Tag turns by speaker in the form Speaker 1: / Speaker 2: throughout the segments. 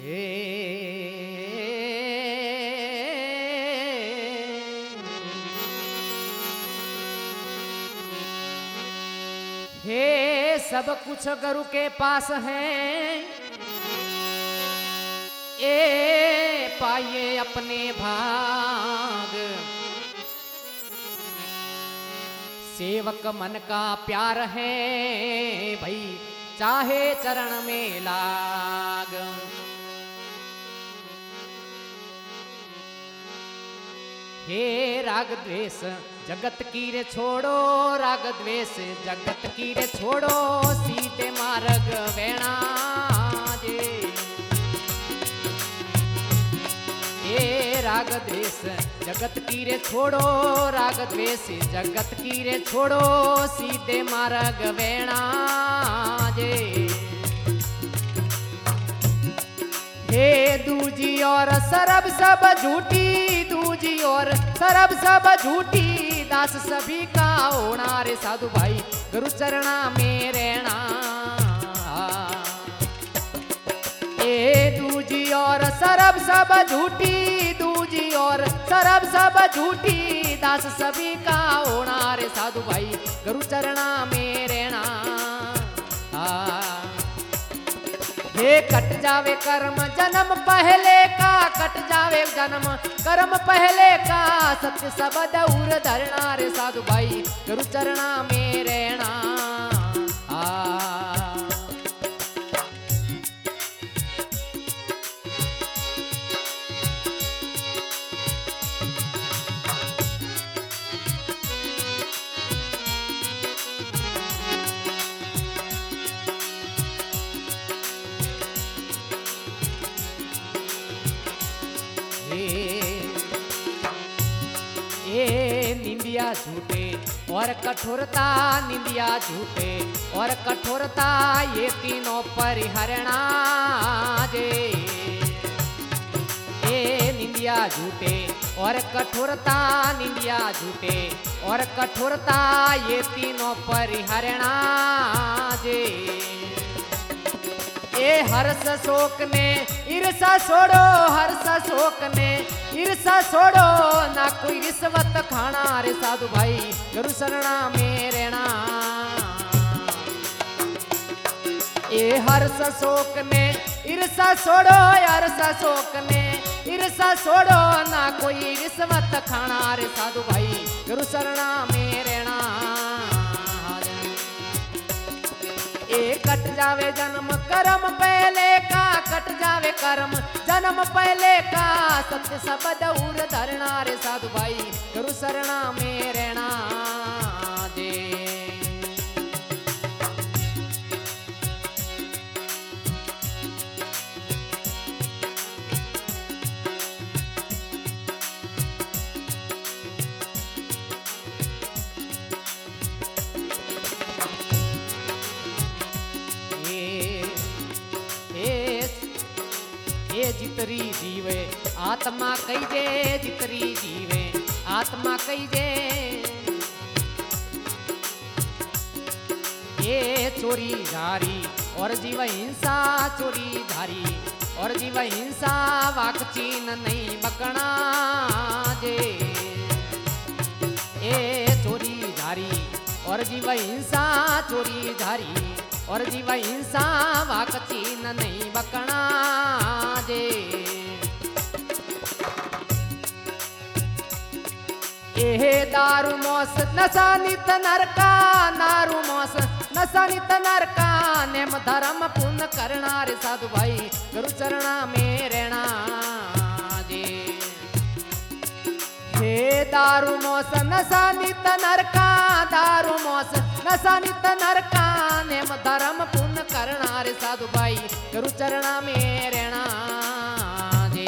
Speaker 1: हे सब कुछ गुरु के पास है, ए पाइए अपने भाग। सेवक मन का प्यार है भाई, चाहे चरण में लाग। हे राग द्वेष जगत की रे छोड़ो, राग द्वेष जगत की रे छोड़ो, सीधे मार्ग वेणा जे। हे राग द्वेष जगत की रे छोड़ो, राग द्वेष जगत की रे छोड़ो, सीधे मार्ग वेणा जे। हे दूजी और सरब सब झूठी, दूजी और सरब सब झूठी, दास सभी का होना रे साधु भाई, गुरु चरणा में रहना। ए दूजी और सरब सब झूठी, दूजी और सरब सब झूठी, दास सभी का होना रे साधु भाई, गुरु चरणा में रहना। हे कट जावे कर्म जन्म पहले का, कट जावे जन्म कर्म पहले का, सत्य सबद उर धरना रे साधु भाई, गुरु चरणा में रहना। ये निंदिया झूठे और कठोरता, निंदिया झूठे और कठोरता, ये तीनों परिहरणा जे। ये निंदिया झूठे और कठोरता, निंदिया झूठे और कठोरता, ये तीनों परिहरणा जे। ये हर्ष शोक ने ईर्षा छोड़ो, हर्ष शोक ने ईर्षा छोड़ो, ना कोई रिश्वत खाना रे साधु भाई, गुरु शरणा में रहना। ये हर्ष शोक ने ईर्षा छोड़ो, हर्ष शोक ने ईर्षा छोड़ो, ना कोई रिश्वत खाना रे साधु भाई, गुरु शरणा में रहना। ए कट जावे जन्म कर्म पहले का, कट जावे कर्म जन्म पहले का, सत्य सबद उर धरना रे साधु भाई, गुरु शरणा में रहना दे। जितरी जीवे आत्मा कही जे, जितरी जीवे आत्मा कही जे। ये चोरी धारी और जीव हिंसा, चोरी धारी और जीव हिंसा, वाक चीन नहीं बकना जे। ये चोरी धारी और जीव हिंसा, चोरी धारी और जीव हिंसा, वाक चीन नहीं बकना जे। एहे दारू मोस नशा नित नरका, दारू मोस नशा नित नरका, नेम धर्म पुण्य करना रे साधु भाई, गुरु चरणा में रहना जे। हे दारू मोस नशा नित नरका, दारू मोस नशा नित नरका, नेम धर्म पुण्य करना रे साधु भाई, गुरु चरणा में रहना जे।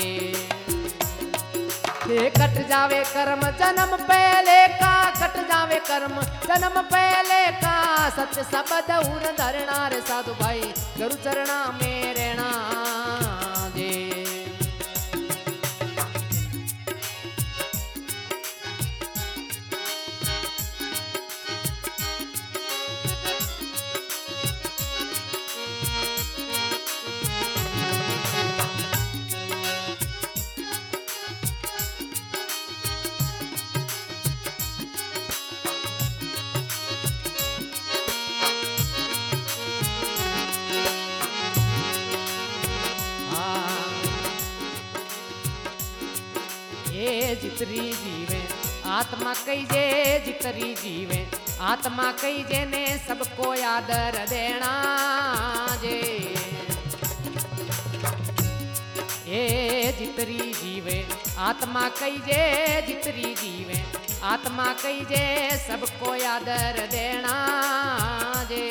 Speaker 1: हे कट जावे कर्म जन्म पहले का, कट जावे कर्म जन्म पहले का, सत्य सबद उर धरना रे साधु भाई, गुरु चरणा में रहना जे। जितरी जीवे आत्मा कही जे जितरी जीवे आत्मा कही जे ने सबको आदर देना जे ये जितरी जीवे आत्मा कही जे जितरी जीवे आत्मा कही जे सबको आदर देना जे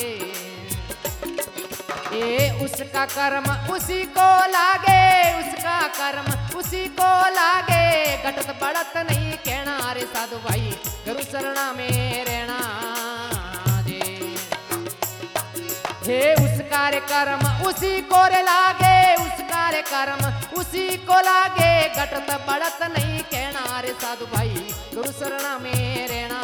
Speaker 1: ये उसका कर्म उसी को लागे उसका कर्म उसी को लागे घटत बढ़त नहीं कहना रे साधु भाई गुरु शरणा में रहना जे हे उसका रे कर्म उसी को रे लागे उसका रे कर्म उसी को लागे घटत बढ़त नहीं कहना रे साधु भाई गुरु शरणा में रहना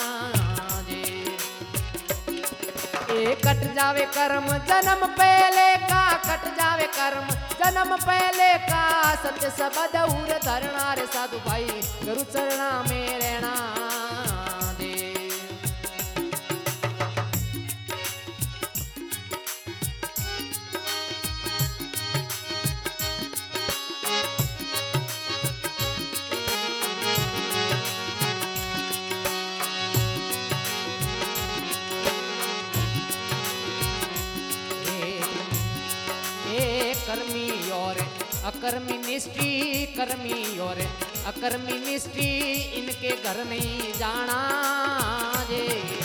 Speaker 1: कट जावे कर्म जन्म पहले का कट जावे कर्म जन्म पहले का सत्य सबद उर धरना रे साधु भाई गुरु चरणा में रहना दे कर्मी और अकर्मी निष्ठी कर्मी और अकर्मी निष्ठी इनके घर नहीं जाना जे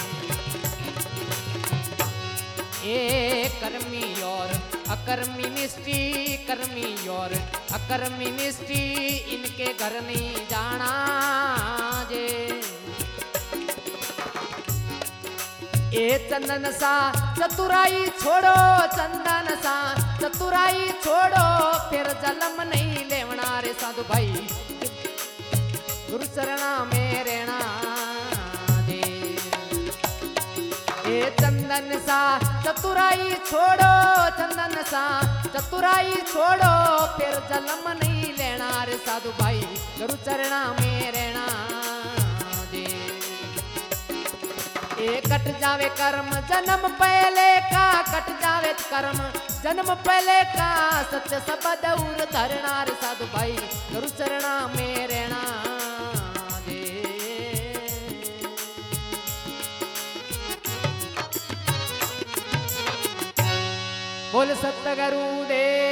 Speaker 1: ये कर्मी और अकर्मी निष्ठी कर्मी और अकर्मी निष्ठी इनके घर नहीं जाना जे ए चंदन सा चतुराई छोड़ो चंदन सा चतुराई छोड़ो फिर जन्म नहीं लेवना रे साधु भाई गुरु चरणा में रहना दे ए चंदन सा चतुराई छोड़ो चंदन सा चतुराई छोड़ो फिर जन्म नहीं लेना रे साधु भाई गुरु चरणा में रहना कट जावे कर्म जन्म पहले का कट जावे कर्म जन्म पहले का सत्य सबद उर धरना रे साधु भाई गुरु चरणा में रहना दे बोल सत गुरु देव